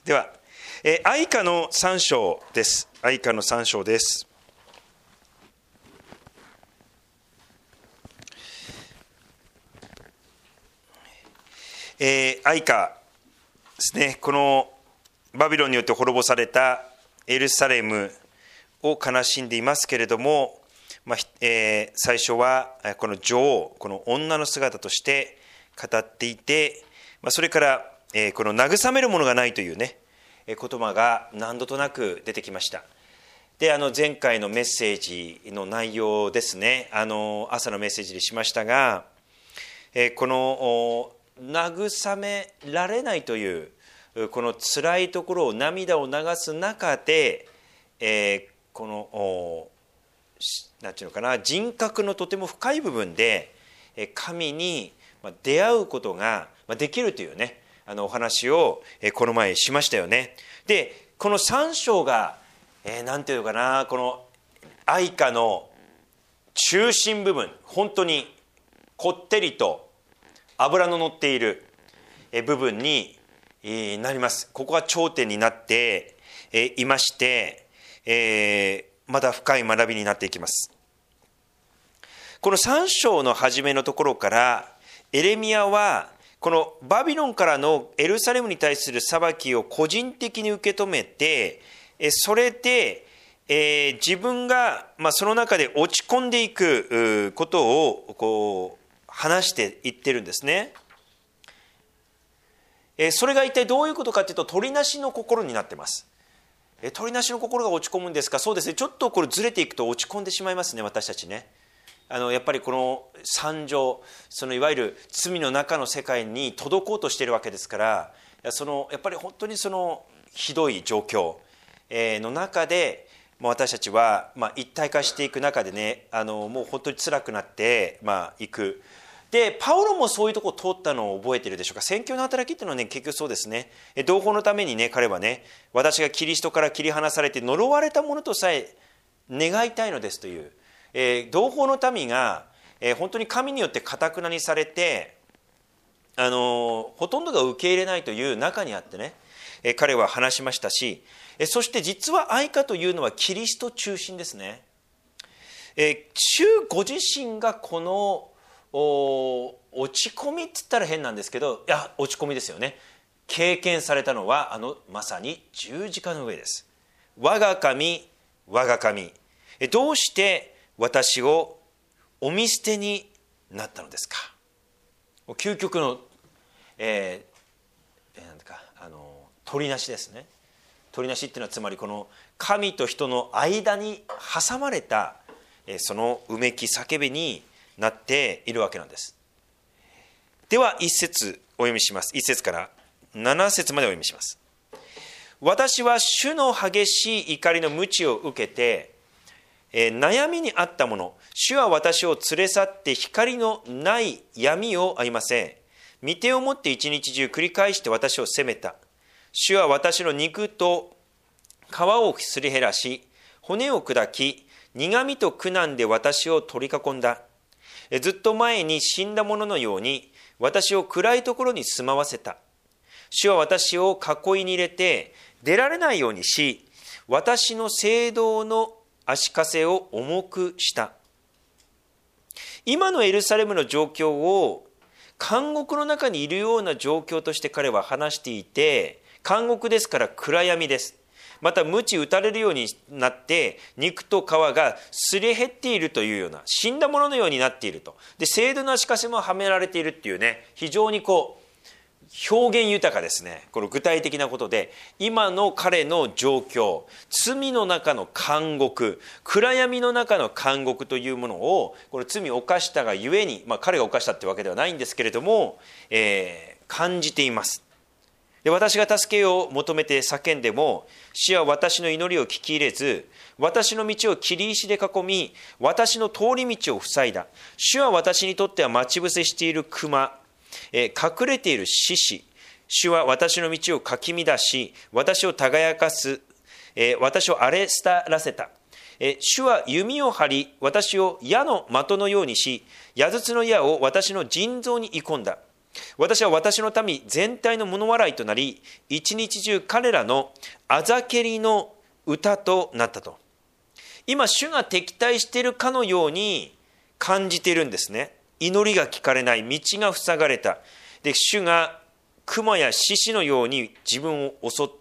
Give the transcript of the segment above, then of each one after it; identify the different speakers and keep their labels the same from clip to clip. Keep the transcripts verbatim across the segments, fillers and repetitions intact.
Speaker 1: では、えー、愛歌のさん章です。愛歌のさん章です。えー、愛歌ですね。このバビロンによって滅ぼされたエルサレムを悲しんでいますけれども、まあえー、最初はこの女王、この女の姿として語っていて、まあ、それから、えー、この慰めるものがないというね、言葉が何度となく出てきました。で、あの前回のメッセージの内容ですね、あの朝のメッセージでしましたが、えー、この慰められないというこの辛いところを涙を流す中で、えー、このなんていうのかな、人格のとても深い部分で神に出会うことができるというね、あのお話をこの前しましたよね。で、このさん章が、えー、なんていうのかな、この愛歌の中心部分、本当にこってりと脂の乗っている部分になります。ここが頂点になっていまして、えー、まだ深い学びになっていきます。このさん章の初めのところからエレミヤはこのバビロンからのエルサレムに対する裁きを個人的に受け止めて、それで、えー、自分が、まあ、その中で落ち込んでいくことをこう話していってるんですね。それが一体どういうことかというと、取りなしの心になっています。取りなしの心が落ち込むんですか。そうですね、ちょっとこれずれていくと落ち込んでしまいますね、私たちね。あのやっぱりこの惨状、そのいわゆる罪の中の世界に届こうとしているわけですから、そのやっぱり本当にそのひどい状況の中で、私たちはまあ一体化していく中でね、あのもう本当に辛くなってまあいく。で、パウロもそういうところを通ったのを覚えているでしょうか。宣教の働きっていうのはね、結局そうですね。同胞のためにね、彼はね、私がキリストから切り離されて呪われたものとさえ願いたいのですという、えー、同胞の民が、えー、本当に神によって堅くなにされて、あのー、ほとんどが受け入れないという中にあってね、えー、彼は話しましたし、えー、そして実は愛歌というのはキリスト中心ですね。えー、主ご自身がこの落ち込みって言ったら変なんですけど、いや落ち込みですよね。経験されたのはあのまさに十字架の上です。我が神我が神、どうして私をお見捨てになったのですか。究極の、えー、なんかあの取りなしですね。取りなしっていうのはつまりこの神と人の間に挟まれた、えー、そのうめき叫びになっているわけなんです。では一節お読みします。一節から七節までお読みします。私は主の激しい怒りの鞭を受けて、えー、悩みにあったもの、主は私を連れ去って光のない闇を歩ませ、御手を持って一日中繰り返して私を責めた。主は私の肉と皮をすり減らし、骨を砕き、苦みと苦難で私を取り囲んだ。ずっと前に死んだ者のように私を暗いところに住まわせた。主は私を囲いに入れて出られないようにし、私の聖堂の足かせを重くした。今のエルサレムの状況を監獄の中にいるような状況として彼は話していて、監獄ですから暗闇です。また鞭打たれるようになって肉と皮がすり減っているというような、死んだもののようになっていると。で、聖堂の足かせもはめられているっていうね、非常にこう表現豊かですね。この具体的なことで、今の彼の状況、罪の中の監獄、暗闇の中の監獄というものを、この罪を犯したがゆえに、まあ、彼が犯したってわけではないんですけれども、えー、感じています。で、私が助けを求めて叫んでも、主は私の祈りを聞き入れず、私の道を切り石で囲み、私の通り道を塞いだ。主は私にとっては待ち伏せしている熊、えー、隠れている獅子。主は私の道をかき乱し、私を輝かす、えー、私を荒れ廃らせた。えー、主は弓を張り、私を矢の的のようにし、矢筒の矢を私の腎臓に射込んだ。 私は私の民全体の物笑いとなり、一日中彼らのあざけりの歌となったと。今主が敵対しているかのように感じているんですね。祈りが聞かれない、道が塞がれた。で、主が熊や獅子のように自分を襲って、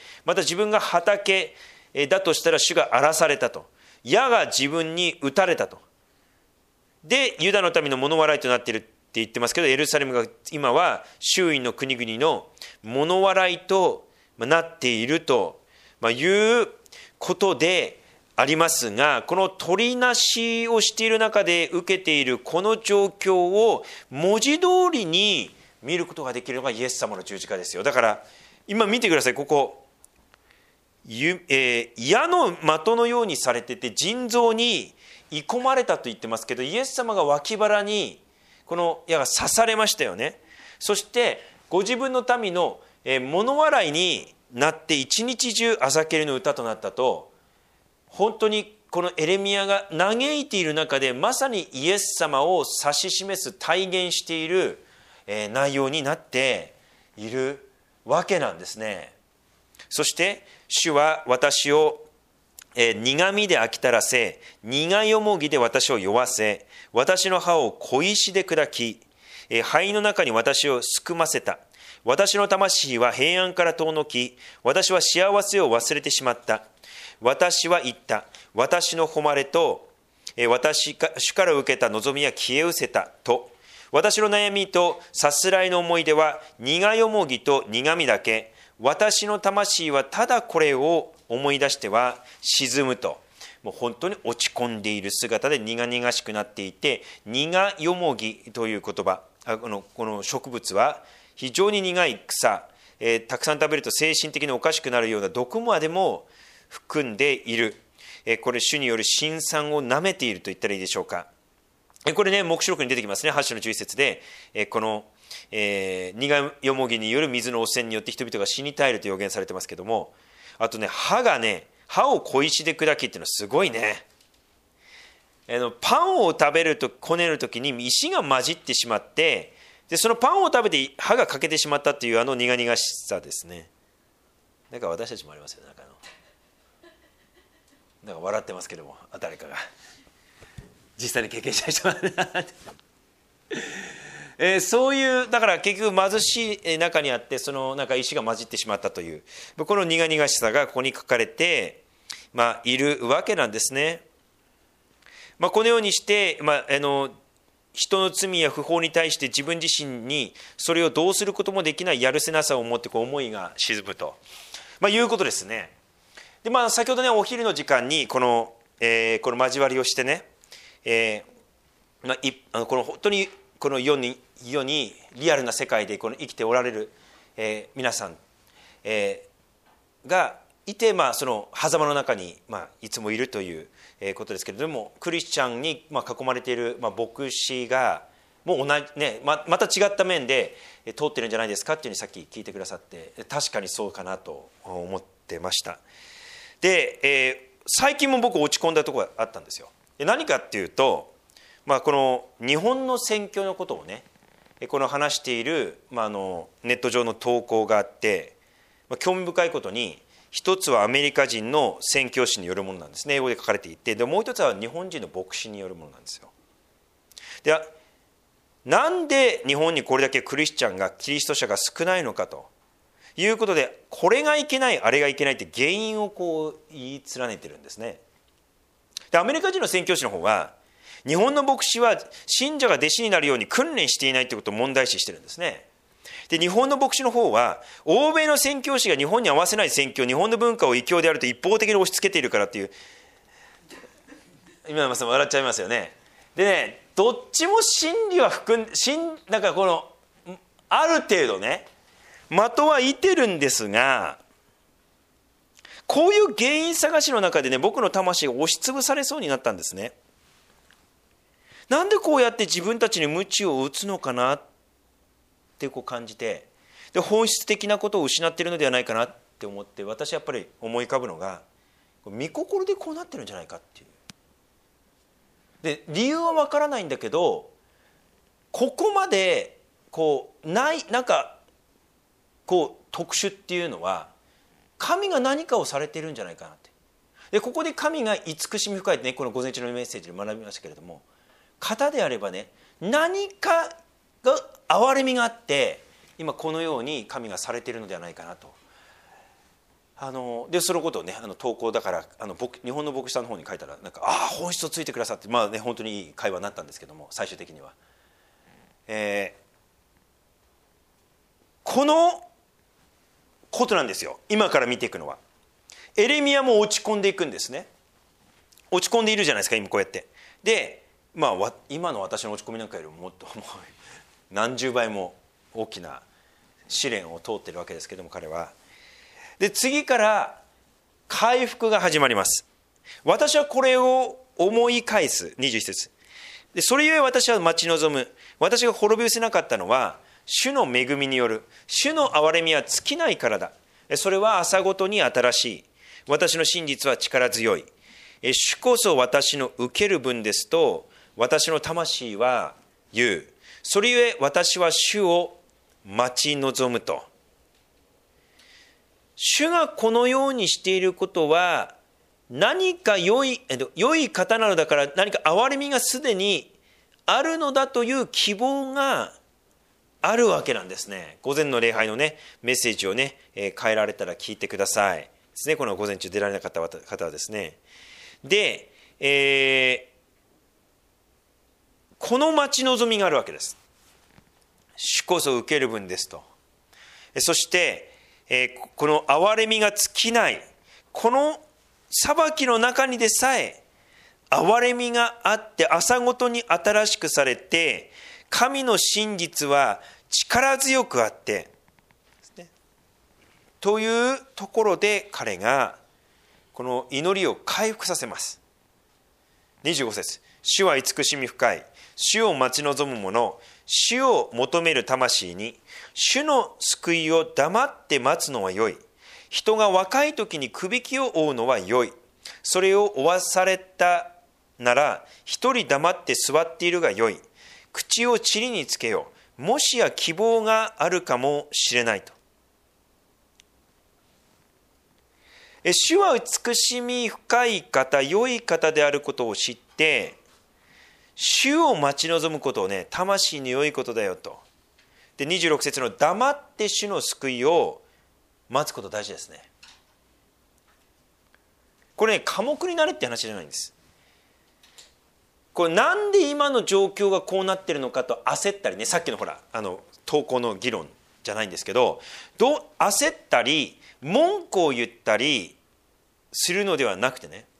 Speaker 1: また自分が畑だとしたら主が荒らされたと。矢が自分に撃たれたと。で、ユダの民の物笑いとなっているって言ってますけど、エルサレムが今は周囲の国々の物笑いとなっているということでありますが、この取りなしをしている中で受けているこの状況を文字通りに見ることができるのがイエス様の十字架ですよ。だから今見てください。ここ、ゆえー、矢の的のようにされてて腎臓に射込まれたと言ってますけど、イエス様が脇腹にこの矢が刺されましたよね。そしてご自分の民の物笑いになって一日中あざけりの歌となったと、本当にこのエレミヤが嘆いている中でまさにイエス様を指し示す体現している内容になっているわけなんですね。そして主は私を苦みで飽きたらせ、苦よもぎで私を酔わせ、私の歯を小石で砕き、肺の中に私をすくませた。私の魂は平安から遠のき、私は幸せを忘れてしまった。私は言った。私の誉れと私が主から受けた望みは消え失せたと。私の悩みとさすらいの思い出は苦よもぎと苦みだけ。私の魂はただこれを思い出しては沈むと。もう本当に落ち込んでいる姿で苦々しくなっていて、苦よもぎという言葉、この、この植物は非常に苦い草、えー、たくさん食べると精神的におかしくなるような毒までも含んでいる。えー、これ主による辛酸をなめていると言ったらいいでしょうか。えー、これね、黙示録に出てきますね。はち章のじゅういち節で、えー、このえー、苦よもぎによる水の汚染によって人々が死に絶えると予言されてますけども、あとね、歯がね、歯を小石で砕きっていうのはすごいね。あのパンを食べるとこねるときに石が混じってしまって、でそのパンを食べて歯が欠けてしまったっていうあの苦々しさですね。なんか私たちもありますよね。なんかあのなんか笑ってますけども、誰かが実際に経験した人はえー、そういうだから結局貧しい中にあって、そのなんか石が混じってしまったというこの苦々しさがここに書かれて、まあ、いるわけなんですね。まあ、このようにして、まあ、あの人の罪や不法に対して自分自身にそれをどうすることもできないやるせなさを持ってこう思いが沈むと、まあ、いうことですね。で、まあ、先ほどねお昼の時間にこの、えー、この交わりをしてね、えーまあ、いあのこの本当にこの世に世にリアルな世界でこの生きておられる、えー、皆さん、えー、がいて、まあ、その狭間の中に、まあ、いつもいるということですけれども、クリスチャンに、まあ、囲まれている、まあ、牧師がもう同じ、ね、ま, また違った面で通ってるんじゃないですかっていうふうにさっき聞いてくださって、確かにそうかなと思ってました。で、えー、最近も僕落ち込んだところがあったんですよ。で何かっていうと、まあ、この日本の選挙のことをねこの話している、まあ、あのネット上の投稿があって、まあ、興味深いことに一つはアメリカ人の宣教師によるものなんですね。英語で書かれていて、でもう一つは日本人の牧師によるものなんですよ。で、なんで日本にこれだけクリスチャンがキリスト者が少ないのかということで、これがいけないあれがいけないって原因をこう言い連ねてるんですね。でアメリカ人の宣教師の方は、日本の牧師は信者が弟子になるように訓練していないということを問題視してるんですね。で日本の牧師の方は、欧米の宣教師が日本に合わせない宣教、日本の文化を異教であると一方的に押し付けているからっていう、今山さん笑っちゃいますよね。でね、どっちも真理は含んで、なんかこのある程度ね的はいてるんですが、こういう原因探しの中でね、僕の魂が押しつぶされそうになったんですね。なんでこうやって自分たちに鞭を打つのかなってこう感じて、で本質的なことを失っているのではないかなって思って、私はやっぱり思い浮かぶのが、御心でこうなってるんじゃないかっていう。で理由は分からないんだけど、ここまでこうないなんかこう特殊っていうのは、神が何かをされているんじゃないかなって。でここで神が慈しみ深いってね、この午前中のメッセージで学びましたけれども、方であればね、何かが憐れみがあって今このように神がされているのではないかなと。あのでそのことをね、あの投稿だからあの僕日本の牧師さんの方に書いたら、なんかああ本質をついてくださって、まあね本当にいい会話になったんですけども、最終的には、えー、このことなんですよ。今から見ていくのは、エレミヤも落ち込んでいくんですね。落ち込んでいるじゃないですか今こうやって。で、まあ、今の私の落ち込みなんかよりももっともう何十倍も大きな試練を通っているわけですけども、彼は。で次から回復が始まります。私はこれを思い返す。にじゅういち節で、それゆえ私は待ち望む。私が滅び失せなかったのは主の恵みによる。主の憐れみは尽きないからだ。それは朝ごとに新しい。私の真実は力強い。主こそ私の受ける分ですと私の魂は言う。それゆえ私は主を待ち望むと。主がこのようにしていることは何か良い、良い方なのだから、何か憐れみがすでにあるのだという希望があるわけなんですね。午前の礼拝のねメッセージをね、えー、変えられたら聞いてくださいですね。この午前中出られなかった方はですね。で、えー、この待ち望みがあるわけです。主こそ受ける分ですと。そしてえー、この憐れみが尽きない、この裁きの中にでさえ憐れみがあって朝ごとに新しくされて、神の真実は力強くあって、ね、というところで彼がこの祈りを回復させます。にじゅうご節、主は慈しみ深い。主を待ち望む者、主を求める魂に、主の救いを黙って待つのは良い。人が若い時にくびきを負うのは良い。それを負わされたなら、一人黙って座っているが良い。口を塵につけよう。もしや希望があるかもしれないと。主は慈しみ深い方、良い方であることを知って、主を待ち望むことをね、魂に良いことだよと。で、にじゅうろく節の黙って主の救いを待つこと大事ですね。これね、寡黙になるって話じゃないんです。これなんで今の状況がこうなってるのかと焦ったりね、さっきのほら、あの、投稿の議論じゃないんですけど、どう焦ったり、文句を言ったりするのではなくてね、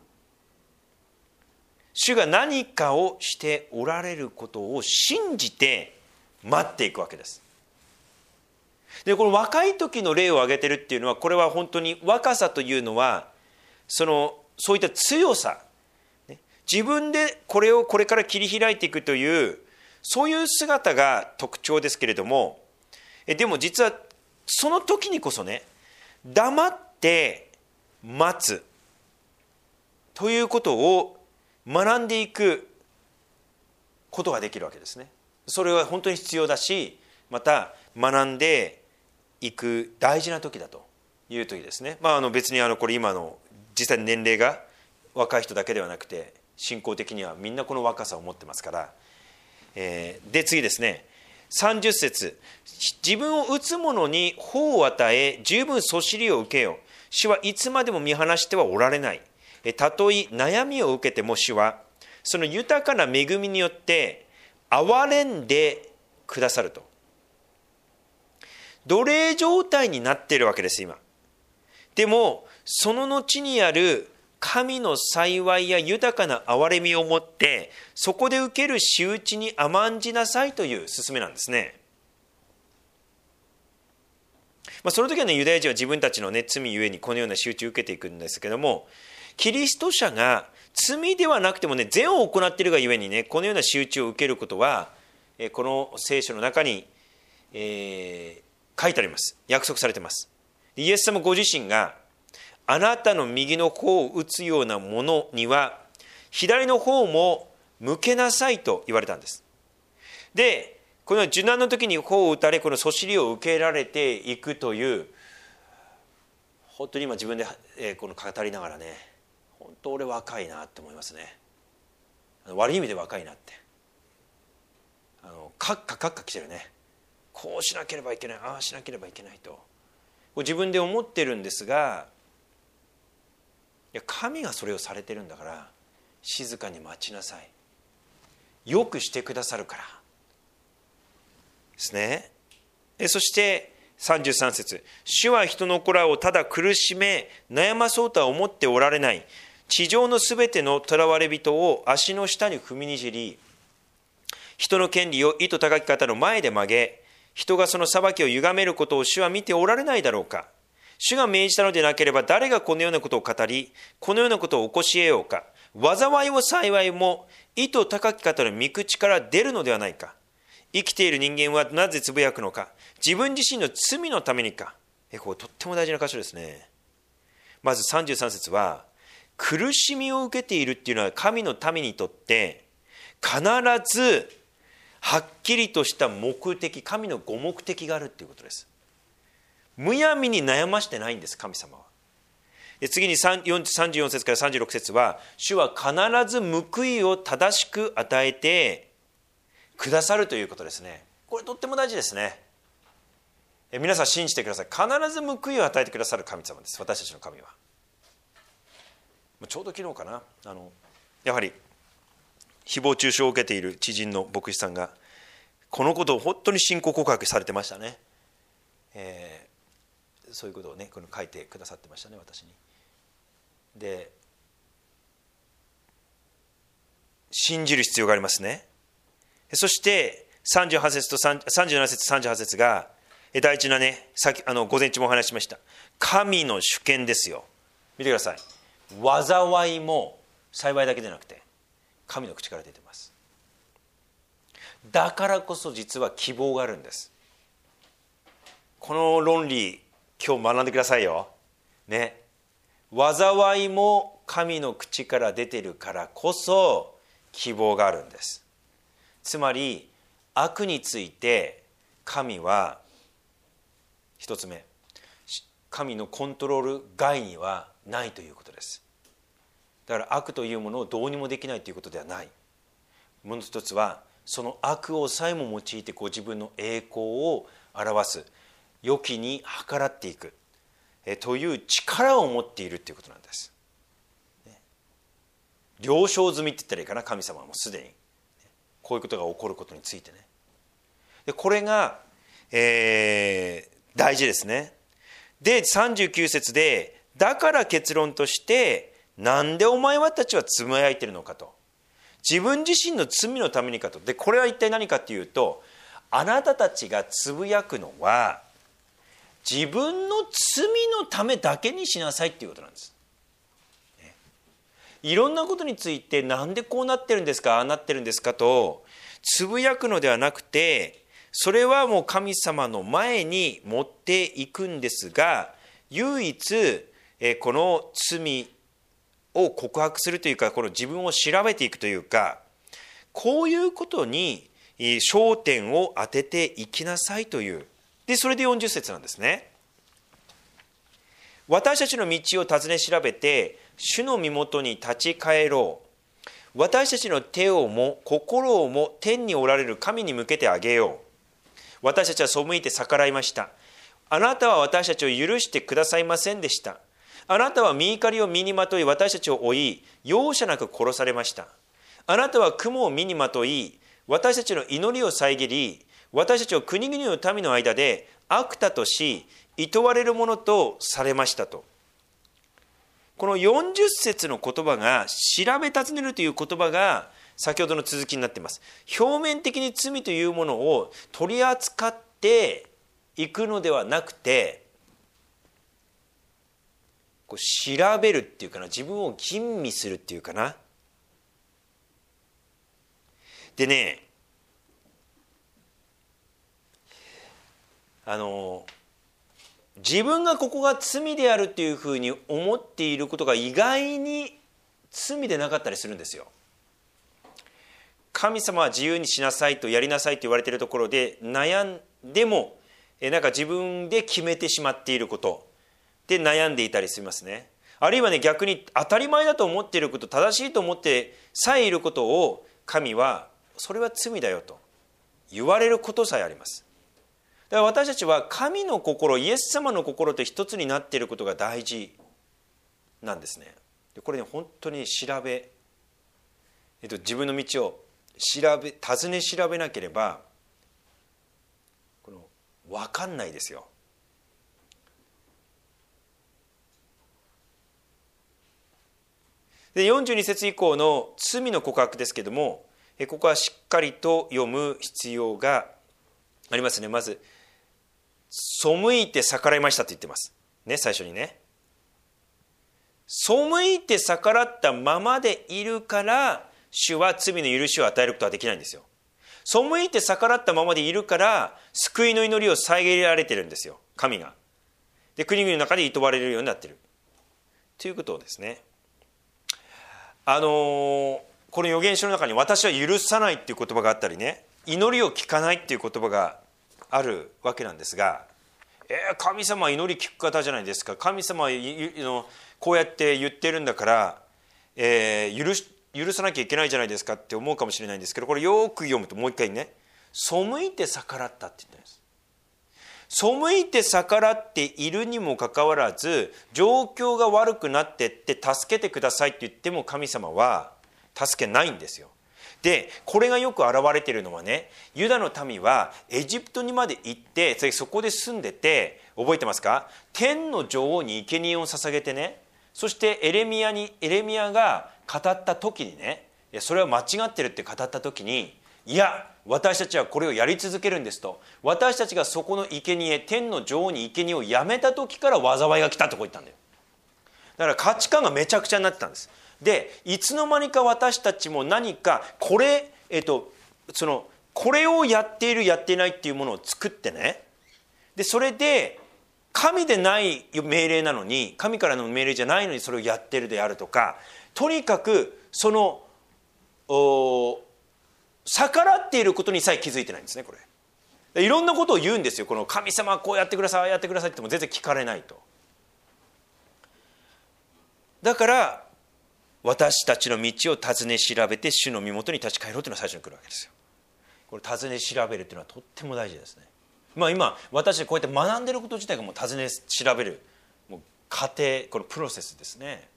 Speaker 1: 主が何かをしておられることを信じて待っていくわけです。で、この若い時の例を挙げてるっていうのは、これは本当に若さというのはそのそういった強さ、ね、自分でこれをこれから切り開いていくというそういう姿が特徴ですけれども、えでも実はその時にこそね、黙って待つということを学んでいくことができるわけですね。それは本当に必要だし、また学んでいく大事な時だという時ですね。まあ、あの別にあのこれ今の実際に年齢が若い人だけではなくて、信仰的にはみんなこの若さを持ってますから、えー、で次ですね、さんじゅう節、自分を打つ者に法を与え十分そしりを受けよう。主はいつまでも見放してはおられない。たとえ悩みを受けても主はその豊かな恵みによって憐れんでくださると。奴隷状態になっているわけです今。でもその後にある神の幸いや豊かな憐れみをもって、そこで受ける仕打ちに甘んじなさいという勧めなんですね。まあ、その時はね、ユダヤ人は自分たちの、ね、罪ゆえにこのような仕打ちを受けていくんですけども、キリスト者が罪ではなくてもね、善を行っているがゆえにね、このような仕打ちを受けることは、この聖書の中に、えー、書いてあります。約束されています。イエス様ご自身が、あなたの右の方を打つようなものには左の方も向けなさいと言われたんです。で、 この受難の時に頬を打たれ、このそしりを受けられていくという、本当に今自分でこの語りながらね、本当俺若いなって思いますね。悪い意味で若いなって、あのカッカカッカ来てるね。こうしなければいけない、ああしなければいけないと自分で思ってるんですが、いや神がそれをされてるんだから静かに待ちなさい、よくしてくださるからですね。そしてさんじゅうさん節、主は人の子らをただ苦しめ悩まそうとは思っておられない。地上のすべての囚われ人を足の下に踏みにじり、人の権利を意図高き方の前で曲げ、人がその裁きを歪めることを主は見ておられないだろうか。主が命じたのでなければ誰がこのようなことを語り、このようなことを起こし得ようか。災いも幸いも意図高き方の御口から出るのではないか。生きている人間はなぜつぶやくのか。自分自身の罪のためにか。えこれとっても大事な箇所ですね。まずさんじゅうさん節は、苦しみを受けているっていうのは神の民にとって必ずはっきりとした目的、神のご目的があるっていうことです。むやみに悩ましてないんです、神様は。で次にさんじゅうよん節からさんじゅうろく節は、主は必ず報いを正しく与えてくださるということですね。これとっても大事ですね。え皆さん信じてください。必ず報いを与えてくださる神様です、私たちの神は。ちょうど昨日かな、あのやはり誹謗中傷を受けている知人の牧師さんがこのことを本当に信仰告白されてましたね。えー、そういうことをねこの書いてくださってましたね、私に。で信じる必要がありますね。そしてさんじゅうはち節とさんじゅうなな節さんじゅうはち節が大事なね、さっきあの午前中もお話ししました神の主権ですよ。見てください。災いも幸いだけでなくて神の口から出てます。だからこそ実は希望があるんです。この論理今日学んでくださいよね。災いも神の口から出てるからこそ希望があるんです。つまり悪について神は一つ目、神のコントロール外にはないということです。だから悪というものをどうにもできないということではない。もう一つはその悪をさえも用いてこう自分の栄光を表す、良きに計らっていくえという力を持っているということなんです。ね、了承済みって言ったらいいかな、神様はもうすでに、ね、こういうことが起こることについてね。でこれが、えー、大事ですね。でさんじゅうきゅう節で、だから結論としてなんでお前たちはつぶやいてるのかと、自分自身の罪のためにかと。でこれは一体何かっていうと、あなたたちがつぶやくのは自分の罪のためだけにしなさいっていうことなんです。ね、いろんなことについてなんでこうなってるんですか、ああなってるんですかとつぶやくのではなくて、それはもう神様の前に持っていくんですが、唯一この罪を告白するというか、この自分を調べていくというか、こういうことに焦点を当てていきなさいという。でそれでよんじゅう節なんですね。私たちの道を尋ね調べて主の身元に立ち返ろう。私たちの手をも心をも天におられる神に向けてあげよう。私たちは背いて逆らいました。あなたは私たちを許してくださいませんでした。あなたは身怒りを身にまとい私たちを追い、容赦なく殺されました。あなたは雲を身にまとい私たちの祈りを遮り、私たちを国々の民の間で悪たとし、厭われるものとされましたと。このよんじゅう節の言葉が、調べ尋ねるという言葉が先ほどの続きになっています。表面的に罪というものを取り扱っていくのではなくて、こう調べるっていうかな、自分を吟味するっていうかな。でね、あの自分がここが罪であるっていうふうに思っていることが意外に罪でなかったりするんですよ。 神様は自由にしなさいとやりなさいと言われているところで悩んでもなんか自分で決めてしまっていることで悩んでいたりしますね。あるいはね、逆に当たり前だと思っていること、正しいと思ってさえいることを神はそれは罪だよと言われることさえあります。だから私たちは神の心、イエス様の心と一つになっていることが大事なんですね。これね、本当に調べ、えっと、自分の道を調べ尋ね調べなければこの分かんないですよ。でよんじゅうに節以降の罪の告白ですけれども、ここはしっかりと読む必要がありますね。まず背いて逆らいましたと言ってますね。最初にね、背いて逆らったままでいるから主は罪の許しを与えることはできないんですよ。背いて逆らったままでいるから救いの祈りを遮られてるんですよ、神が。で国々の中で厭われるようになっているということですね。あのー、この預言書の中に私は許さないっていう言葉があったりね、祈りを聞かないっていう言葉があるわけなんですが、えー、神様は祈り聞く方じゃないですか。神様はこうやって言ってるんだから、えー、許し許さなきゃいけないじゃないですかって思うかもしれないんですけど、これよく読むともう一回ね、背いて逆らったって言ってるんです。背いて逆らっているにもかかわらず、状況が悪くなってって助けてくださいって言っても神様は助けないんですよ。でこれがよく現れているのはね、ユダの民はエジプトにまで行ってそこで住んでて、覚えてますか？天の女王に生贄を捧げてね、そしてエレミヤにエレミヤが語った時にね、いやそれは間違ってるって語った時に、いや私たちはこれをやり続けるんですと、私たちがそこの生贄、天の女王に生贄をやめた時から災いが来たとこ言ったんだよ。だから価値観がめちゃくちゃになってたんです。でいつの間にか私たちも何かこれ、えっと、そのこれをやっているやっていないっていうものを作ってね、でそれで神でない命令なのに、神からの命令じゃないのにそれをやってるであるとか、とにかくその逆らっていることにさえ気づいてないんですね。これいろんなことを言うんですよ。この神様はこうやってください、ああやってくださいっても全然聞かれないと。だから私たちの道を尋ね調べて主の身元に立ち返ろうというのが最初に来るわけですよ。これ尋ね調べるというのはとっても大事ですね。まあ今私たちこうやって学んでいること自体がもう尋ね調べるもう過程、このプロセスですね。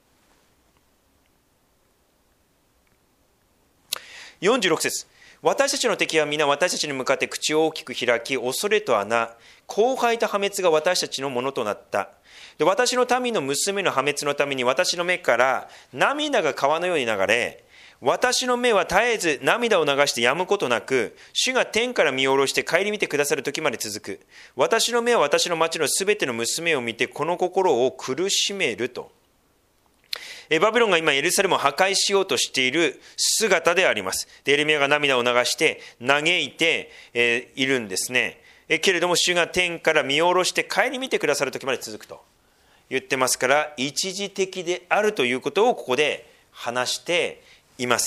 Speaker 1: よんじゅうろく節、私たちの敵は皆私たちに向かって口を大きく開き、恐れと穴、荒廃と破滅が私たちのものとなった。で私の民の娘の破滅のために私の目から涙が川のように流れ、私の目は絶えず涙を流して止むことなく、主が天から見下ろして顧みてくださる時まで続く。私の目は私の町のすべての娘を見てこの心を苦しめると。バビロンが今エルサレムを破壊しようとしている姿であります。でエレミヤが涙を流して嘆いているんですね。けれども主が天から見下ろして顧みてくださる時まで続くと言ってますから、一時的であるということをここで話しています。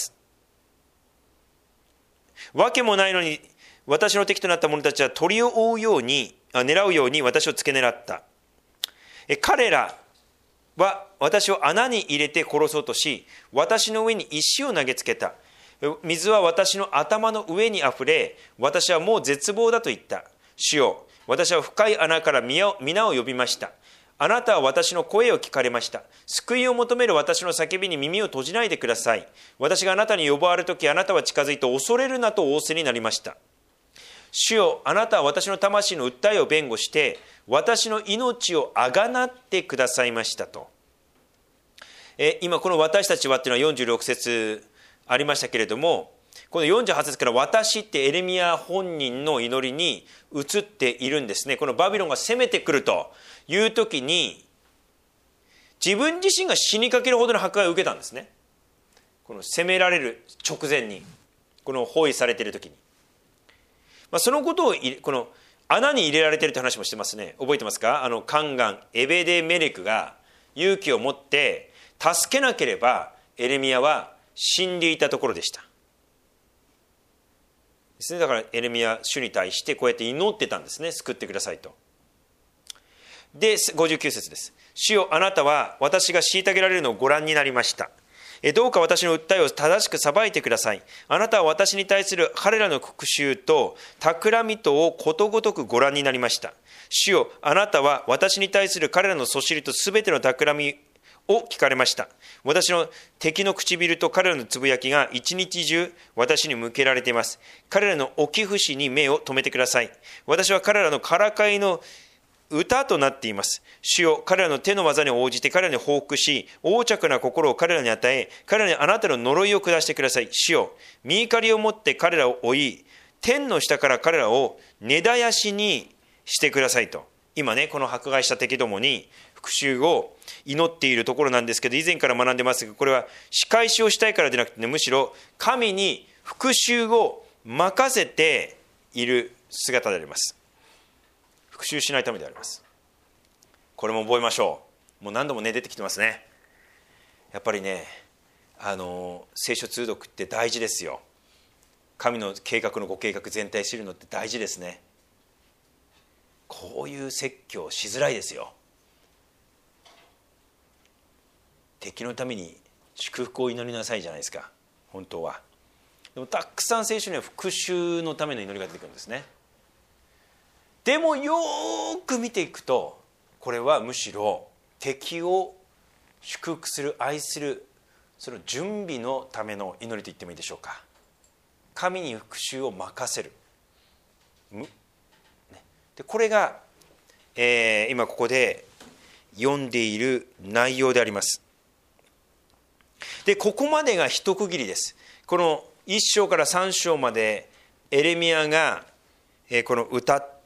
Speaker 1: わけもないのに私の敵となった者たちは鳥を追うように狙うように私を付け狙った。彼らは私を穴に入れて殺そうとし、私の上に石を投げつけた。水は私の頭の上にあふれ、私はもう絶望だと言った。主よ、私は深い穴から皆を呼びました。あなたは私の声を聞かれました。救いを求める私の叫びに耳を閉じないでください。私があなたに呼ばわるとき、あなたは近づいて恐れるなと仰せになりました。主よ、あなたは私の魂の訴えを弁護して、私の命をあがなってくださいましたと。え今この私たちはっていうのはよんじゅうろく節ありましたけれども、このよんじゅうはち節から私ってエレミヤ本人の祈りに移っているんですね。このバビロンが攻めてくるという時に、自分自身が死にかけるほどの迫害を受けたんですね。この攻められる直前に、この包囲されている時に、まあ、そのことをこの穴に入れられているという話もしてますね。覚えてますか？あのカンガンエベデメレクが勇気を持って助けなければエレミヤは死んでいたところでした。 ですね。だからエレミヤ主に対してこうやって祈ってたんですね。救ってくださいと。でごじゅうきゅう節です。主よ、あなたは私が虐げられるのをご覧になりました。どうか私の訴えを正しく裁いてください。あなたは私に対する彼らの復讐と企みとをことごとくご覧になりました。主よ、あなたは私に対する彼らのそしりとすべての企みを聞かれました。私の敵の唇と彼らのつぶやきが一日中私に向けられています。彼らの置き節に目を留めてください。私は彼らのからかいの歌となっています。主よ、彼らの手の技に応じて彼らに報復し、横着な心を彼らに与え、彼らにあなたの呪いを下してください。主よ、見怒りを持って彼らを追い、天の下から彼らを根絶やしにしてくださいと。今ね、この迫害した敵どもに復讐を祈っているところなんですけど、以前から学んでますが、これは仕返しをしたいからでなくて、ね、むしろ神に復讐を任せている姿であります。復讐しないためであります。これも覚えましょう。もう何度もね出てきてますね。やっぱりね、あの聖書通読って大事ですよ。神の計画のご計画全体を知るのって大事ですね。こういう説教しづらいですよ。敵のために祝福を祈りなさいじゃないですか、本当は。でもたくさん聖書には復讐のための祈りが出てくるんですね。でもよく見ていくと、これはむしろ敵を祝福する、愛する、その準備のための祈りと言ってもいいでしょうか。神に復讐を任せる。でこれが、えー、今ここで読んでいる内容であります。でここまでが一区切りです。このいっ章からさん章までエレミヤが、えー、この歌って、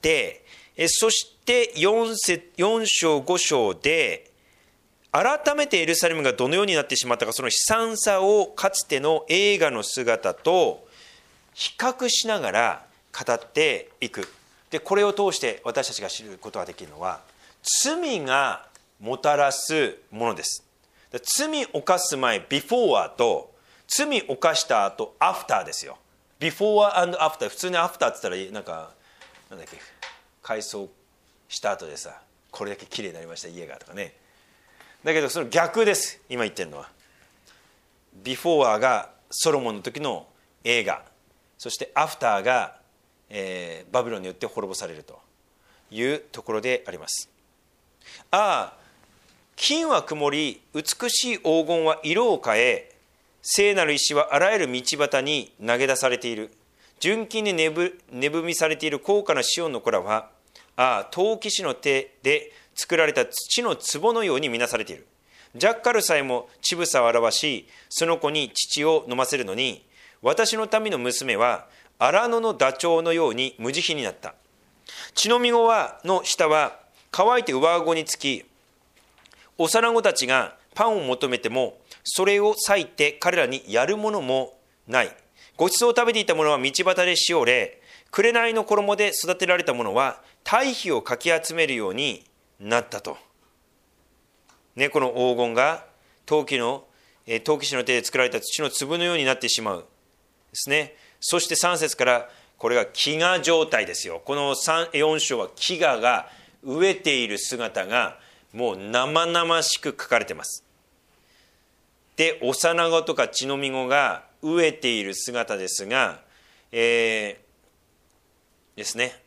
Speaker 1: そして 4, 4章ご章で改めてエルサレムがどのようになってしまったか、その悲惨さをかつての映画の姿と比較しながら語っていく。でこれを通して私たちが知ることができるのは、罪がもたらすものです。罪犯す前ビフォーと罪犯した後アフターですよ。ビフォー&アフター。普通にアフターって言ったらなんかなんだっけ、改装した後でさ、これだけ綺麗になりました家がとかね。だけどその逆です。今言ってるのはビフォーがソロモンの時の映画、そしてアフターが、えー、バビロンによって滅ぼされるというところであります。ああ、金は曇り、美しい黄金は色を変え、聖なる石はあらゆる道端に投げ出されている。純金に値踏みされている高価なシオンの子らは、ああ、陶器師の手で作られた土の壺のように見なされている。ジャッカルさえも乳房を表し、その子に乳を飲ませるのに、私の民の娘は荒野のダチョウのように無慈悲になった。血のみ子はの下は乾いて上顎につき、幼子たちがパンを求めてもそれを裂いて彼らにやるものもない。ごちそうを食べていた者は道端でしおれ、紅の衣で育てられた者は堆肥をかき集めるようになったと。ね、この黄金が陶器の、えー、陶器師の手で作られた土の粒のようになってしまうですね。そしてさん節からこれが飢餓状態ですよ。このよん章は飢餓が飢えている姿がもう生々しく書かれています。で幼子とか血のみ子が飢えている姿ですが、えー、ですね、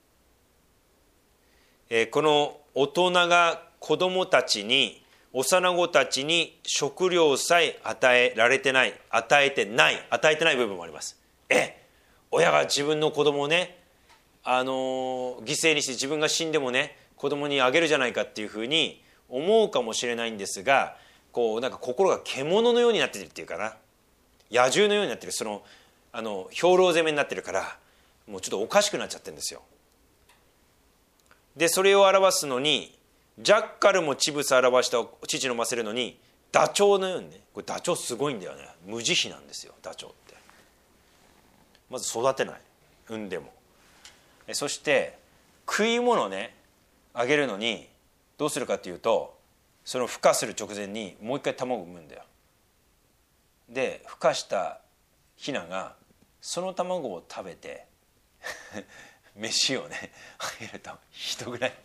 Speaker 1: えー、この大人が子供たちに、幼子たちに食料さえ与えられてない、与えてない与えてない部分もあります。え親が自分の子供をね、あのー、犠牲にして自分が死んでもね子供にあげるじゃないかっていうふうに思うかもしれないんですが、こうなんか心が獣のようになっているっていうかな、野獣のようになっている、そのあの兵糧攻めになっているから、もうちょっとおかしくなっちゃってるんですよ。でそれを表すのに、ジャッカルも乳房を表した乳飲ませるのにダチョウのようにね、これダチョウすごいんだよね、無慈悲なんですよダチョウって。まず育てない、産んでも。そして食い物をねあげるのにどうするかっていうと、その孵化する直前にもう一回卵を産むんだよ。で孵化したヒナがその卵を食べて飯をねあげると一ぐらい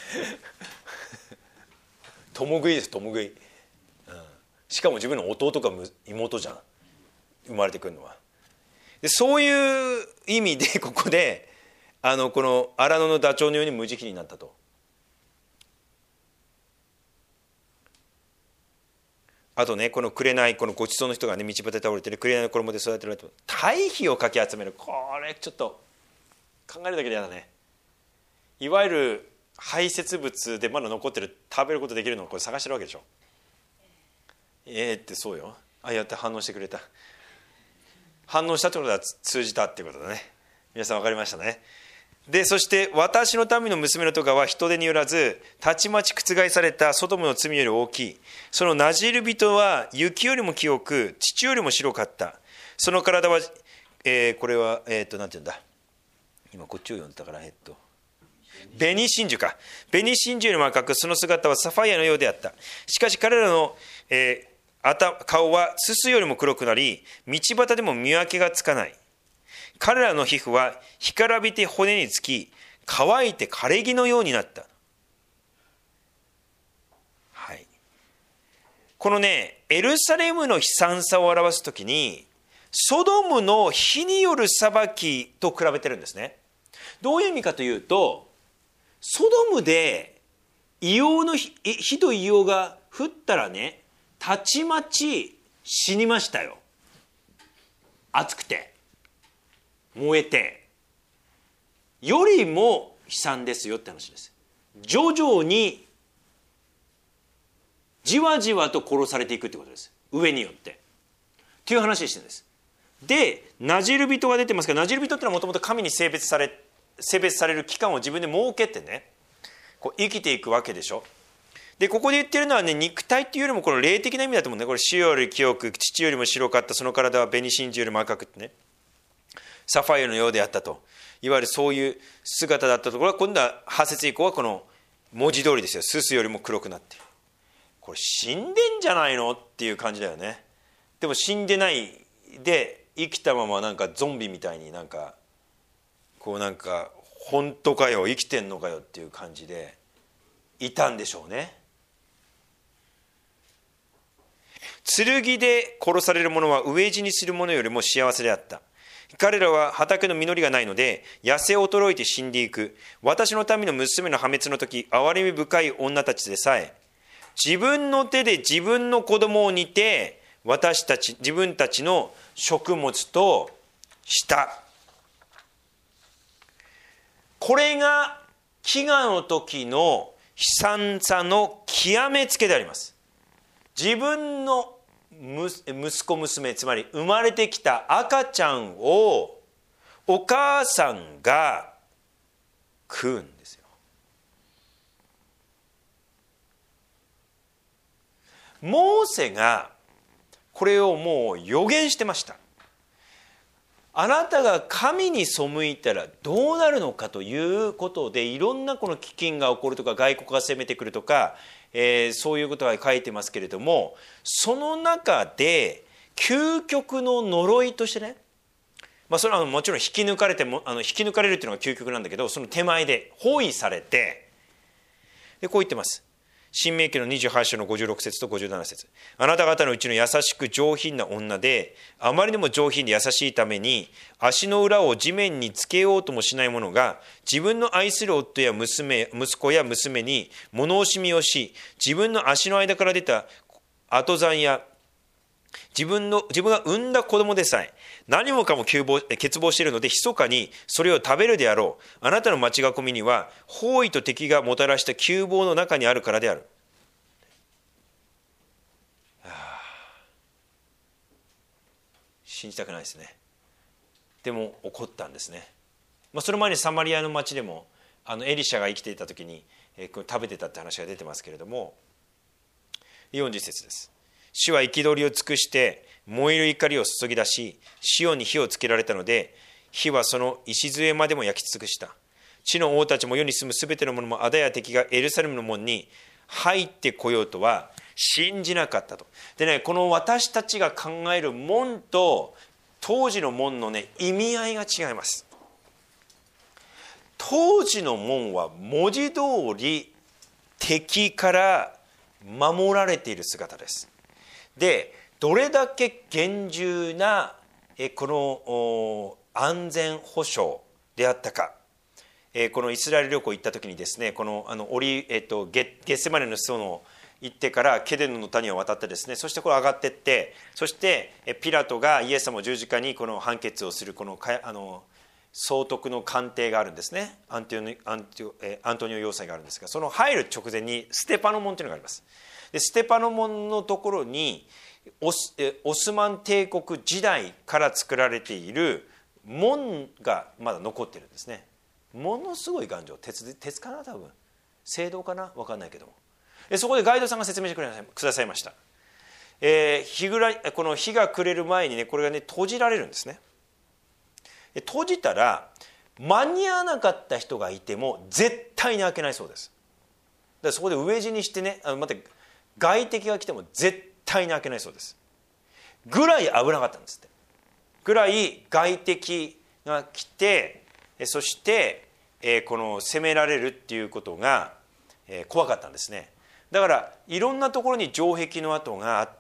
Speaker 1: 共食いです共食い、うん、しかも自分の弟か妹じゃん生まれてくるのは。でそういう意味でここであのこの荒野のダチョウのように無慈悲になったと。あとねこの紅このごちそうの人がね道端で倒れてる紅の衣で育てられて堆肥をかき集める。これちょっと考えるだけでやだね。いわゆる排泄物でまだ残ってる食べることできるのをこれ探してるわけでしょ。ええー、ってそうよ。あやって反応してくれた。反応したってことは通じたっていうことだね。皆さん分かりましたね。でそして私の民の娘の咎は人手によらずたちまち覆されたソドムの罪より大きい。そのナジール人は雪よりも清く乳よりも白かった。その体は、えー、これはえっ、ー、となんていうんだ今こっちを読んでたからえっ、ー、と紅真珠か紅真珠よりも赤くその姿はサファイアのようであった。しかし彼らの、えー顔はすすよりも黒くなり道端でも見分けがつかない。彼らの皮膚は干からびて骨につき乾いて枯れ木のようになった、はい、このねエルサレムの悲惨さを表すときにソドムの火による裁きと比べてるんですね。どういう意味かというとソドムで異様の火と異様が降ったらねたちまち死にましたよ。熱くて燃えてよりも悲惨ですよって話です。徐々にじわじわと殺されていくってことです。上によってっていう話してるんです。でナジル人が出てますけどナジル人ってのはもともと神に性別され性別される期間を自分で設けてねこう生きていくわけでしょ。でここで言ってるのはね肉体っていうよりもこの霊的な意味だと思うんだよ。これ塩より清く乳よりも白かったその体は紅真珠よりも赤くってねサファイアのようであったといわゆるそういう姿だったところが今度はは節以降はこの文字通りですよ。すすよりも黒くなっている。これ死んでんじゃないのっていう感じだよね。でも死んでないで生きたままなんかゾンビみたいになんかこうなんか本当かよ生きてんのかよっていう感じでいたんでしょうね。剣で殺される者は飢え死にする者よりも幸せであった。彼らは畑の実りがないので痩せ衰えて死んでいく。私の民の娘の破滅の時憐れみ深い女たちでさえ自分の手で自分の子供を煮て私たち自分たちの食物とした。これが飢餓の時の悲惨さの極めつけであります。自分の息子娘つまり生まれてきた赤ちゃんをお母さんが食うんですよ。モーセがこれをもう予言してました。あなたが神に背いたらどうなるのかということでいろんなこの飢饉が起こるとか外国が攻めてくるとか、えー、そういうことが書いてますけれどもその中で究極の呪いとしてね、まあ、それはもちろん引き抜かれてもあの引き抜かれるっていうのが究極なんだけどその手前で包囲されてでこう言ってます。新明記のにじゅうはち章のごじゅうろく節とごじゅうなな節。あなた方のうちの優しく上品な女であまりにも上品で優しいために足の裏を地面につけようともしない者が自分の愛する夫や娘息子や娘に物惜しみをし自分の足の間から出た後産や自分の自分が産んだ子供でさえ何もかも欠乏しているので密かにそれを食べるであろう。あなたの町囲みには包囲と敵がもたらした窮乏の中にあるからである。はあ、信じたくないですね。でも起こったんですね。まあ、その前にサマリアの町でもあのエリシャが生きていた時に、えー、食べてたって話が出てますけれどもよんじゅう節です。主は憤りを尽くして燃える怒りを注ぎ出しシオンに火をつけられたので火はその礎までも焼き尽くした。地の王たちも世に住むすべての者もあだや敵がエルサレムの門に入ってこようとは信じなかったと。でねこの私たちが考える門と当時の門のね、意味合いが違います。当時の門は文字通り敵から守られている姿です。で、どれだけ厳重なこの安全保障であったか、このイスラエル旅行行った時にですね、このあのオリ、えっと、ゲッセマネの裾野行ってからケデノの谷を渡ってですね、そしてこれ上がっていって、そしてピラトがイエス様を十字架にこの判決をするこのあの総督の官邸があるんですね。アントニオ、アントアントニオ要塞があるんですが、その入る直前にステパノ門というのがあります。でステパノ門のところにオス、オスマン帝国時代から作られている門がまだ残っているんですね。ものすごい頑丈、鉄、鉄かな、多分青銅かな、分かんないけども、そこでガイドさんが説明してくださいました。えー、日ぐらいこの日が暮れる前にね、これがね閉じられるんですね。閉じたら間に合わなかった人がいても絶対に開けないそうです。だからそこで飢え死にしてね、あ、待って、外敵が来ても絶対に開けないそうです。ぐらい危なかったんですって。ぐらい外敵が来て、そして、えー、この攻められるっていうことが、えー、怖かったんですね。だからいろんなところに城壁の跡があって、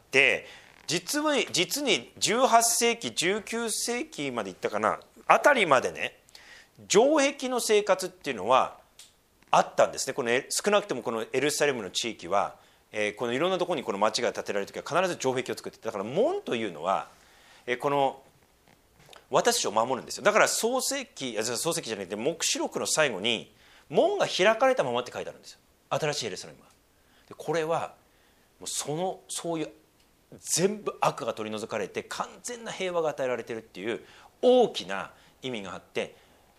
Speaker 1: 実に実にじゅうはっせいきじゅうきゅうせいきまでいったかなあたりまでね、城壁の生活っていうのはあったんですね。この少なくともこのエルサレムの地域は、えー、このいろんなところにこの町が建てられる時は必ず城壁を作っていた。だから門というのは、えー、この私たちを守るんですよ。だから創世記、創世記じゃなくて黙示録の最後に門が開かれたままって書いてあるんですよ、新しいエルサレムが。でこれはもうそのそういう全部悪が取り除かれて完全な平和が与えられているっていう大きな意味があって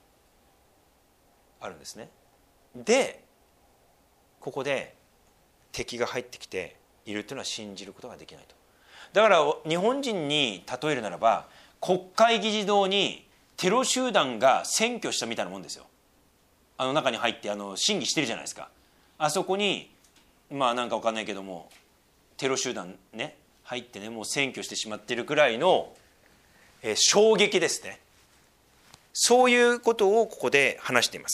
Speaker 1: あるんですね。でここで敵が入ってきているというのは信じることができないと。だから日本人に例えるならば、国会議事堂にテロ集団が占拠したみたいなもんですよ。あの中に入ってあの審議してるじゃないですか。あそこにまあなんか分かんないけどもテロ集団ね入ってね、もう占拠してしまっているくらいの、えー、衝撃ですね。そういうことをここで話しています。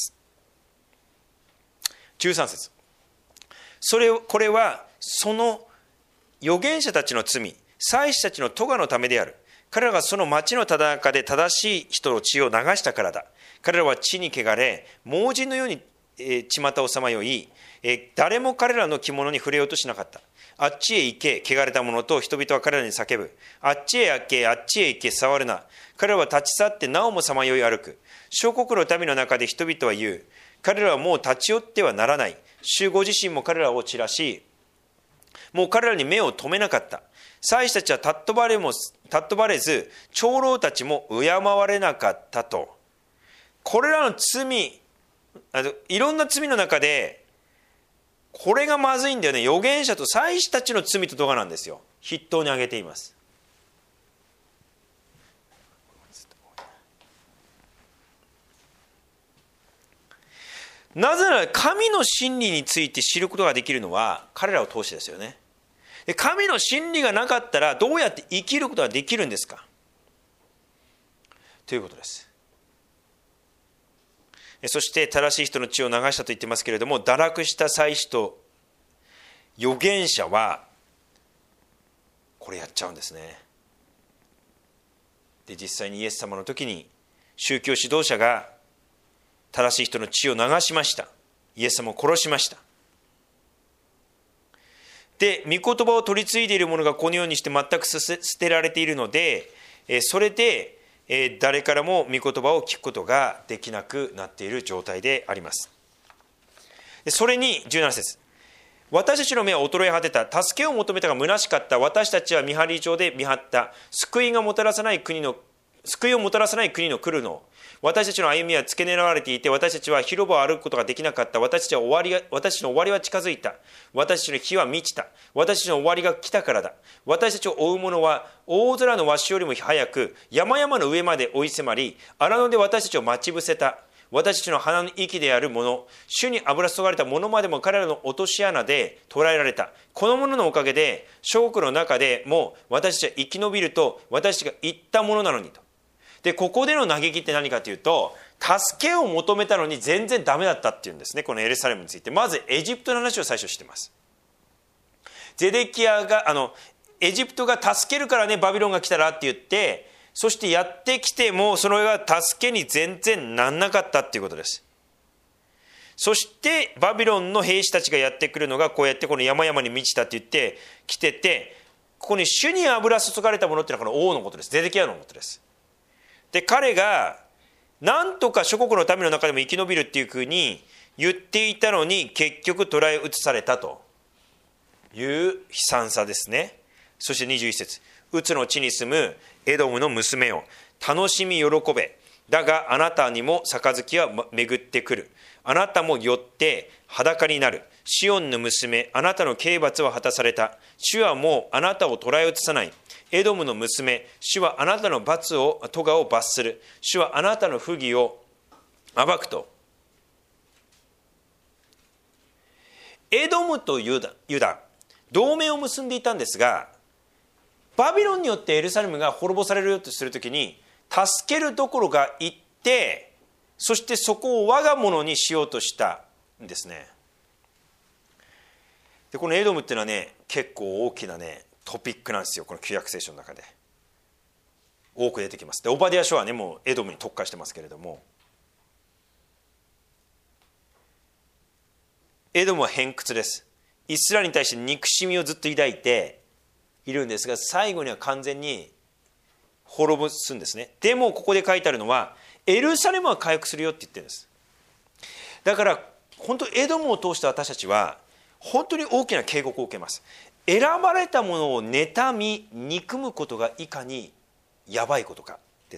Speaker 1: じゅうさん節、それこれはその預言者たちの罪、祭司たちの咎のためである。彼らがその町のただ中で正しい人の血を流したからだ。彼らは地に汚れ、盲人のように、えー、巷をさまよい、えー、誰も彼らの着物に触れようとしなかった。あっちへ行け、汚れた者と人々は彼らに叫ぶ。あっちへ行け、あっちへ行け、触るな。彼らは立ち去ってなおもさまよい歩く。諸国の民の中で人々は言う。彼らはもう立ち寄ってはならない。主ご自身も彼らを散らし、もう彼らに目を留めなかった。祭司たちは尊ばれも尊ばれず、長老たちも敬われなかったと。これらの罪、あのいろんな罪の中でこれがまずいんだよね。預言者と祭司たちの罪と咎なんですよ。筆頭に挙げています。なぜなら神の真理について知ることができるのは彼らを通してですよね。で神の真理がなかったらどうやって生きることができるんですかということです。そして正しい人の血を流したと言ってますけれども、堕落した祭司と預言者はこれやっちゃうんですね。で実際にイエス様の時に宗教指導者が正しい人の血を流しました。イエス様を殺しました。で御言葉を取り継いでいる者がこのようにして全く捨てられているので、それで誰からも御言葉を聞くことができなくなっている状態であります。それにじゅうなな節、私たちの目は衰え果てた。助けを求めたが虚しかった。私たちは見張り場で見張った。救いがもたらさない国の救いをもたらさない国の来るの。私たちの歩みは付け狙われていて、私たちは広場を歩くことができなかった。私たちは終わりが私たちの終わりは近づいた。私たちの日は満ちた。私たちの終わりが来たからだ。私たちを追う者は大空のわしよりも早く山々の上まで追い迫り、荒野で私たちを待ち伏せた。私たちの鼻の息である者、主に油注がれた者までも彼らの落とし穴で捕らえられた。この者のおかげで諸国の中でも私たちは生き延びると私たちが言ったものなのにと。 でここでの嘆きって何かというと、助けを求めたのに全然ダメだったっていうんですね。このエルサレムについてまずエジプトの話を最初してます。ゼデキヤがあのエジプトが助けるからねバビロンが来たらって言って、そしてやってきてもそれが助けに全然なんなかったっていうことです。そしてバビロンの兵士たちがやってくるのがこうやってこの山々に満ちたって言って来てて、ここに主に油注がれたものっていうのはこの王のことです。ゼデキヤのことです。で彼がなんとか諸国の民の中でも生き延びるっていうふうに言っていたのに、結局捕らえ移されたという悲惨さですね。そしてにじゅういち節、うつの地に住むエドムの娘を楽しみ喜べ、だがあなたにも杯は巡ってくる、あなたもよって裸になる。シオンの娘、あなたの刑罰は果たされた。主はもうあなたを捕らえ移さない。エドムの娘、主はあなたの罰を咎を罰する。主はあなたの不義を暴くと。エドムとユダ、ユダ同盟を結んでいたんですが、バビロンによってエルサレムが滅ぼされるよとするときに、助けるどころが行って、そしてそこを我が物にしようとしたんですね。でこのエドムっていうのはね、結構大きなねトピックなんですよ。この旧約聖書の中で多く出てきます。でオバディア書はねもうエドムに特化してますけれども、エドムは偏屈です。イスラエルに対して憎しみをずっと抱いているんですが、最後には完全に滅ぼすんですね。でもここで書いてあるのはエルサレムは回復するよって言ってるんです。だから本当エドムを通して私たちは本当に大きな警告を受けます。選ばれたものを妬み憎むことがいかにやばいことかです。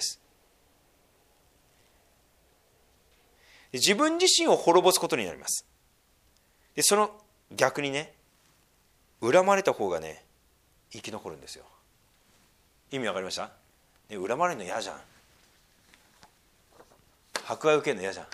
Speaker 1: 自分自身を滅ぼすことになります。でその逆にね、恨まれた方がね生き残るんですよ。意味わかりました？ね、恨まれるの嫌じゃん。迫害受けるの嫌じゃん。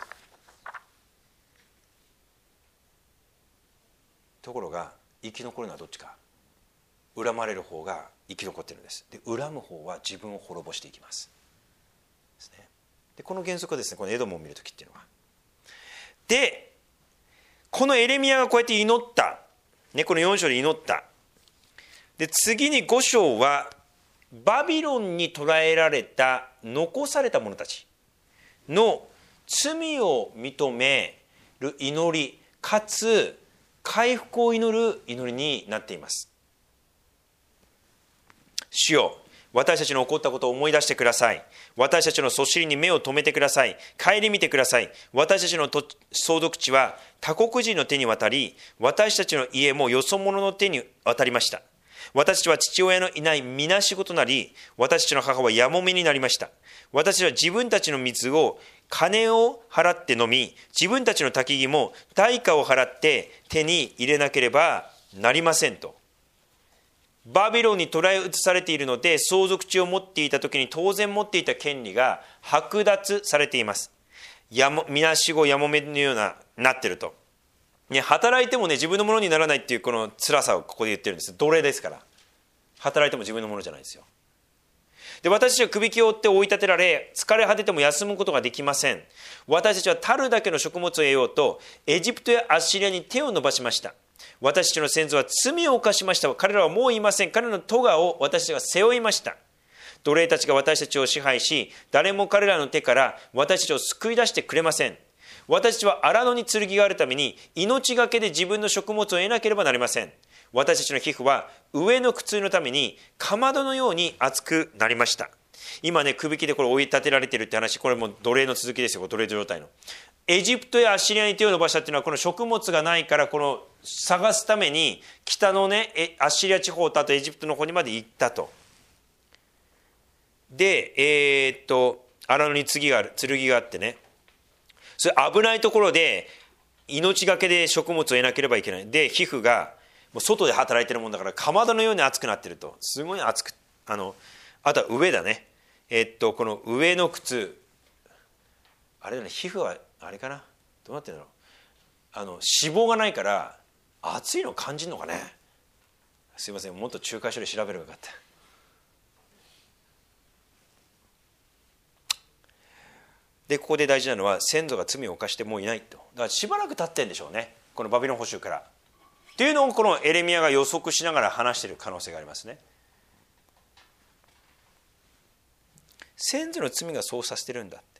Speaker 1: ところが生き残るのはどっちか。恨まれる方が生き残ってるんです。で恨む方は自分を滅ぼしていきますですね。でこの原則はですね、このエドムを見るときっていうのは、でこのエレミヤがこうやって祈った、ね、このよん章で祈った。で次にご章はバビロンに捕らえられた残された者たちの罪を認める祈りかつ回復を祈る祈りになっています。主よ、私たちの起こったことを思い出してください。私たちのそしりに目を留めてください。顧みてください。私たちの相続地は他国人の手に渡り、私たちの家もよそ者の手に渡りました。私たちは父親のいないみなしごとなり、私たちの母はやもめになりました。私たちは自分たちの水を金を払って飲み、自分たちの焚き木も代価を払って手に入れなければなりませんと。バビロンに捕らえ移されているので、相続地を持っていた時に当然持っていた権利が剥奪されています。やもみなしごやもめのようななってると、ね、働いてもね自分のものにならないっていうこの辛さをここで言ってるんです。奴隷ですから働いても自分のものじゃないですよ。で私たちは首輝を追って追い立てられ、疲れ果てても休むことができません。私たちはたるだけの食物を得ようとエジプトやアッシリアに手を伸ばしました。私たちの先祖は罪を犯しました。彼らはもういません。彼らの咎を私たちが背負いました。奴隷たちが私たちを支配し、誰も彼らの手から私たちを救い出してくれません。私たちは荒野に剣があるために命がけで自分の食物を得なければなりません。私たちの皮膚は上の苦痛のためにかまどのように熱くなりました。今ね、首輝でこれ追い立てられてるって話、これも奴隷の続きですよ。奴隷状態のエジプトやアッシリアに手を伸ばしたっていうのは、この食物がないからこの探すために北のねアッシリア地方とあとエジプトの方にまで行ったと。でえー、っと荒野に剣がある剣があってね、それ危ないところで命がけで食物を得なければいけない。で皮膚がもう外で働いてるもんだからかまどのように熱くなってると。すごい熱く、あのあとは上だね、えっとこの上の靴、あれだね、皮膚はあれかな、どうなってるんだろう、あの脂肪がないから熱いの感じるのかね。すいません、もっと中華書で調べればよかった。 でここで大事なのは先祖が罪を犯してもういないと。だからしばらく経ってんでしょうね、このバビロン捕囚からっていうのをこのエレミヤが予測しながら話している可能性がありますね。先祖の罪がそうさせてるんだって。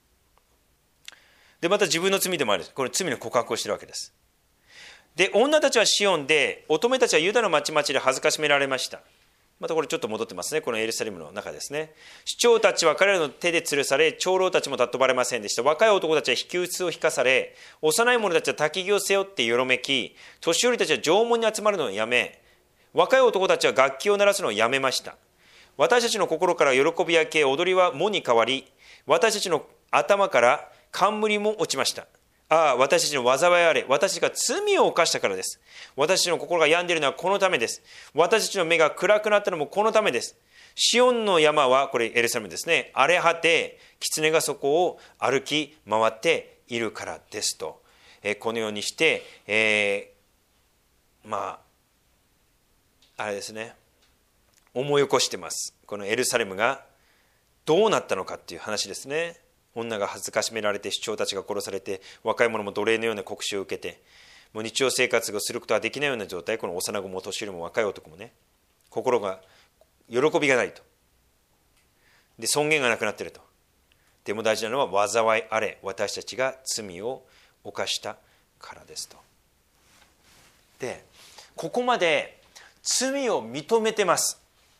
Speaker 1: でまた自分の罪でもある、これ罪の告白をしているわけです。で女たちはシオンで、乙女たちはユダの町々で恥ずかしめられました。またこれちょっと戻ってますね、このエルサレムの中ですね。首長たちは彼らの手で吊るされ、長老たちも尊ばれませんでした。若い男たちは引き打つを引かされ、幼い者たちは焚き木を背負ってよろめき、年寄りたちは縄文に集まるのをやめ、若い男たちは楽器を鳴らすのをやめました。私たちの心から喜びやけ踊りは喪に変わり、私たちの頭から冠も落ちました。ああ、私たちの災いあれ、私たちが罪を犯したからです。私たちの心が病んでいるのはこのためです。私たちの目が暗くなったのもこのためです。シオンの山は、これエルサレムですね、荒れ果て、狐がそこを歩き回っているからですと、えー、このようにして、えー、まああれですね、思い起こしてます。このエルサレムがどうなったのかっていう話ですね。女が恥ずかしめられて、首長たちが殺されて、若い者も奴隷のような酷使を受けて、もう日常生活をすることはできないような状態。この幼子も年寄りも若い男もね、心が喜びがないと。で尊厳がなくなっていると。でも大事なのは災いあれ、私たちが罪を犯したからですと。でここまで罪を認めてます。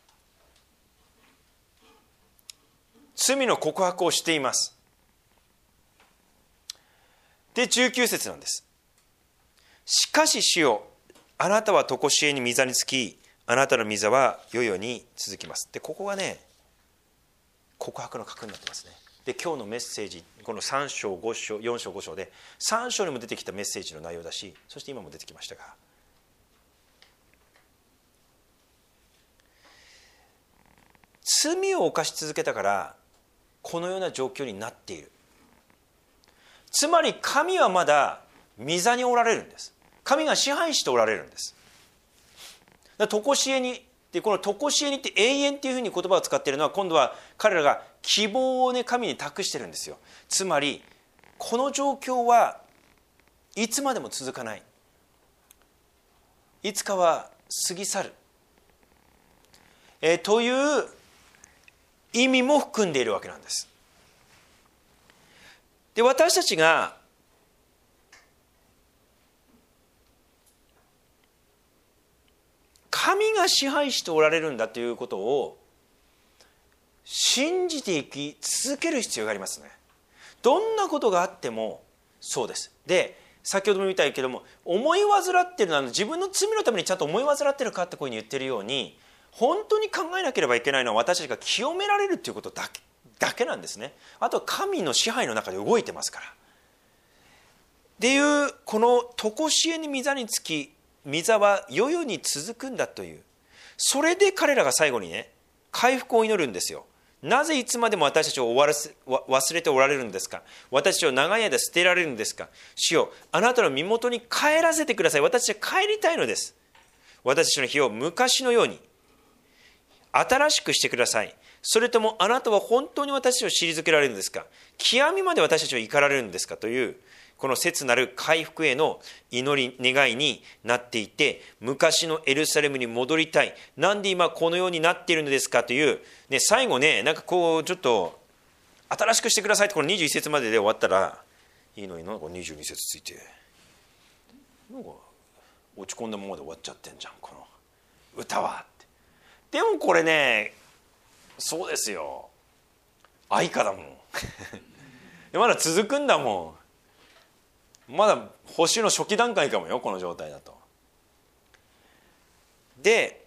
Speaker 1: 罪の告白をしています。でじゅうきゅう節なんです。しかし主よ、あなたは常しえに御座につき、あなたの御座は世々に続きます。でここがね、告白の核になってますね。で今日のメッセージ、このさん章ご章よん章ご章でさん章にも出てきたメッセージの内容だし、そして今も出てきましたが、罪を犯し続けたからこのような状況になっている。つまり神はまだ御座におられるんです。神が支配しておられるんです。だから常しえに、でこの常しえにって永遠っていうふうに言葉を使っているのは、今度は彼らが希望をね神に託してるんですよ。つまりこの状況はいつまでも続かない、いつかは過ぎ去る、えー、という意味も含んでいるわけなんです。で私たちが神が支配しておられるんだということを信じていき続ける必要がありますね。どんなことがあってもそうです。で先ほども言ったけども、思い患っているのは自分の罪のためにちゃんと思い患っているかってこういうふうに言っているように、本当に考えなければいけないのは私たちが清められるということだけだけなんですね。あとは神の支配の中で動いてますから。っていうこの常しえに御座につき、御座は世々に続くんだという、それで彼らが最後にね回復を祈るんですよ。なぜいつまでも私たちを終わらせ忘れておられるんですか。私たちを長い間捨てられるんですか。主よ、あなたの身元に帰らせてください。私たちは帰りたいのです。私たちの日を昔のように新しくしてください。それともあなたは本当に私たちを退けられるんですか。極みまで私たちを怒られるんですかという、この切なる回復への祈り願いになっていて、昔のエルサレムに戻りたい、なんで今このようになっているのですかという、ね、最後ね、なんかこうちょっと新しくしてくださいってこのにじゅういち節までで終わったらいいのに、なんかにじゅうに節ついてなんか落ち込んだままで終わっちゃってんじゃんこの歌はって。でもこれね、そうですよ、愛歌だもんまだ続くんだもん。まだ星の初期段階かもよ、この状態だと。で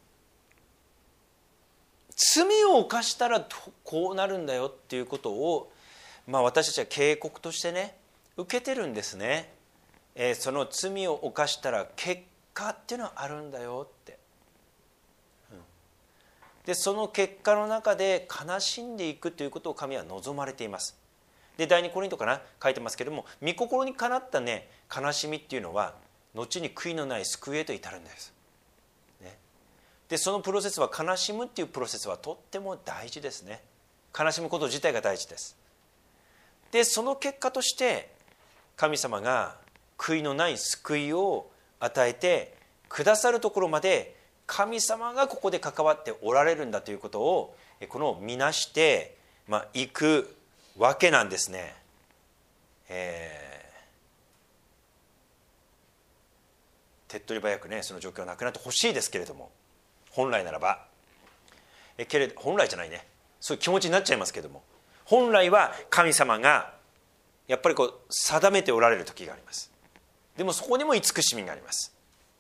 Speaker 1: 罪を犯したらこうなるんだよっていうことを、まあ、私たちは警告としてね受けてるんですね。えー、その罪を犯したら結果っていうのはあるんだよって、うん、でその結果の中で悲しんでいくということを神は望まれています。で第二コリントかな書いてますけれども、御心にかなったね悲しみっていうのは後に悔いのない救いへと至るんです、ね、でそのプロセスは、悲しむっていうプロセスはとっても大事ですね。悲しむこと自体が大事です。 でその結果として神様が悔いのない救いを与えてくださるところまで神様がここで関わっておられるんだということをこの見なして、まあ、いくわけなんですね。えー、手っ取り早くねその状況がなくなってほしいですけれども、本来ならばえけれど本来じゃないねそういう気持ちになっちゃいますけれども、本来は神様がやっぱりこう定めておられる時があります。でもそこにも慈しみがあります。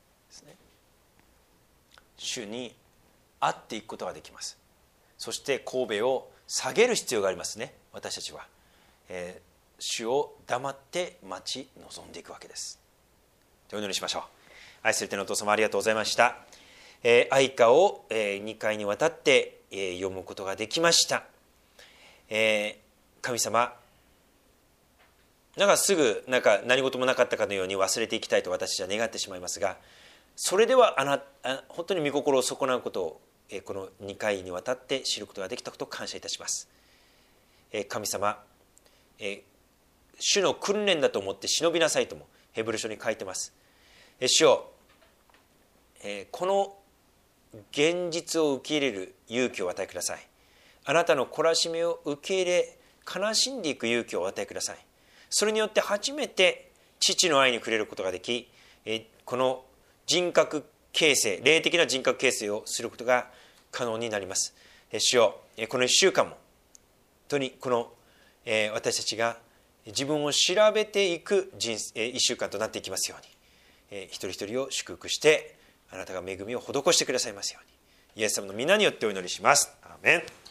Speaker 1: 主に会っていくことができます。そして頭を下げる必要がありますね。私たちは、えー、主を黙って待ち望んでいくわけです。お祈りしましょう。愛する天のお父様、ありがとうございました。えー、愛歌を、えー、にかいにわたって、えー、読むことができました。えー、神様、なんかすぐなんか何事もなかったかのように忘れていきたいと私たちは願ってしまいますが、それではあな本当に御心を損なうことをこのにかいにわたって知ることができたことを感謝いたします。神様、主の訓練だと思って忍びなさいともヘブル書に書いてます。主よ、この現実を受け入れる勇気をお与えください。あなたの懲らしめを受け入れ悲しんでいく勇気をお与えください。それによって初めて父の愛に触れることができ、この人格形成、霊的な人格形成をすることが可能になります。主よ、このいっしゅうかんも本当にこの私たちが自分を調べていく人生いっしゅうかんとなっていきますように、一人一人を祝福してあなたが恵みを施してくださいますように、イエス様の皆によってお祈りします。アーメン。